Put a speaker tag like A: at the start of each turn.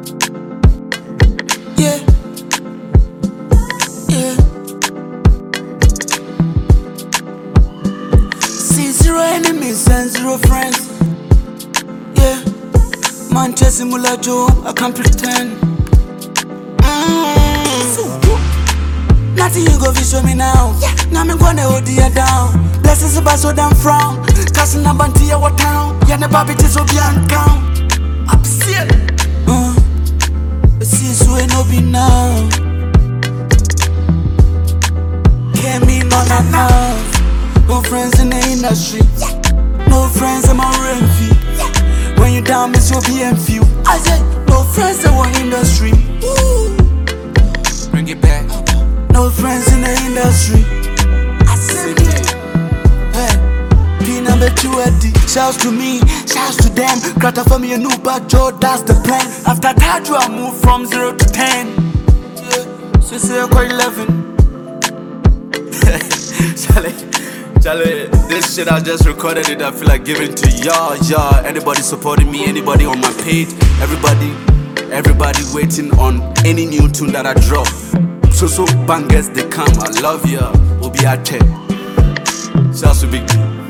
A: Yeah, yeah. See, zero enemies and zero friends. Yeah, Manchester Mula Joe, I can't pretend. Nothing you go show me now. Now I'm gonna hold you down. Blessings about so damn frown. Casting a banty at what town? Yeah, the baby is so beyond count. Upset. See, so it no be now. Can't be none enough. No friends in the industry. No friends in my rent fee. When you down, miss your BM few. I said, no friends in our industry.
B: Bring it back.
A: No friends in the industry. I said it. Hey, P number 2 Eddie. Shouts to me, shouts to them. Grata for me a new bag, Joe, that's the plan. After that, I move from 0 to 10. Yeah, so say I quite 11.
B: Charlie, this shit I just recorded it. I feel like giving to y'all. Anybody supporting me, anybody on my page, everybody waiting on any new tune that I drop. So bangers they come. I love ya. We'll be at 10. Shouts to Big D.